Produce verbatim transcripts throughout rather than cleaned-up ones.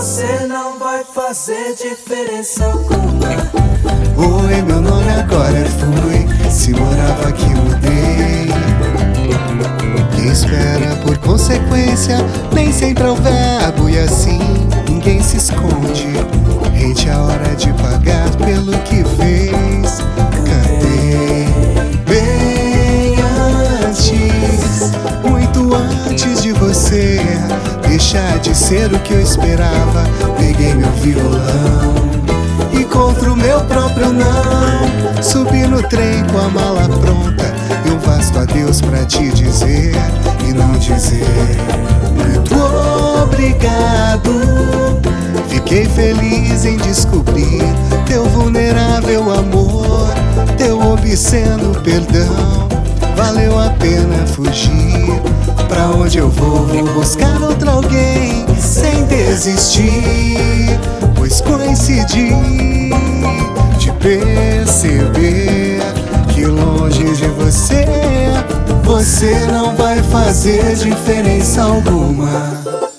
você não vai fazer diferença alguma. Oi, meu nome agora é Fui. Se morava aqui, mudei. Quem espera por consequência, nem sempre é o verbo. E assim ninguém se esconde. Rende a hora de pagar pelo que fez. Cantei bem antes, muito antes de você deixar de ser o que eu esperava. Peguei meu violão e contra o meu próprio não, subi no trem com a mala pronta e um vasto adeus pra te dizer e não dizer muito obrigado. Fiquei feliz em descobrir teu vulnerável amor, teu obsceno perdão. Valeu a pena fugir. Pra onde eu vou, vou buscar outro alguém sem desistir, pois coincidi de perceber que longe de você, você não vai fazer diferença alguma.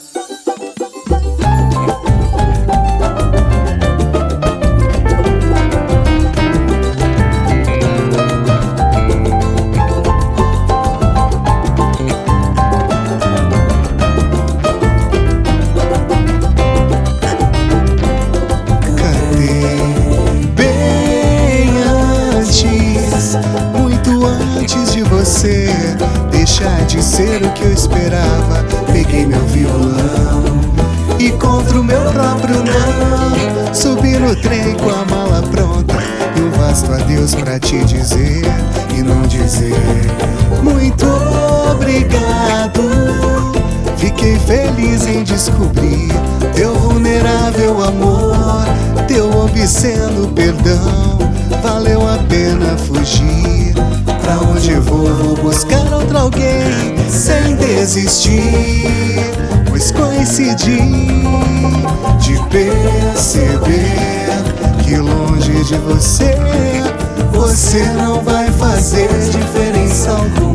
Muito antes de você deixar de ser o que eu esperava, peguei meu violão e contra o meu próprio não, subi no trem com a mala pronta e um vasto adeus pra te dizer e não dizer muito obrigado. Fiquei feliz em descobrir teu vulnerável amor, teu obsceno perdão. Valeu a pena fugir. Pra onde eu vou, vou buscar outro alguém sem desistir, pois coincidi de perceber que longe de você, você não vai fazer diferença alguma.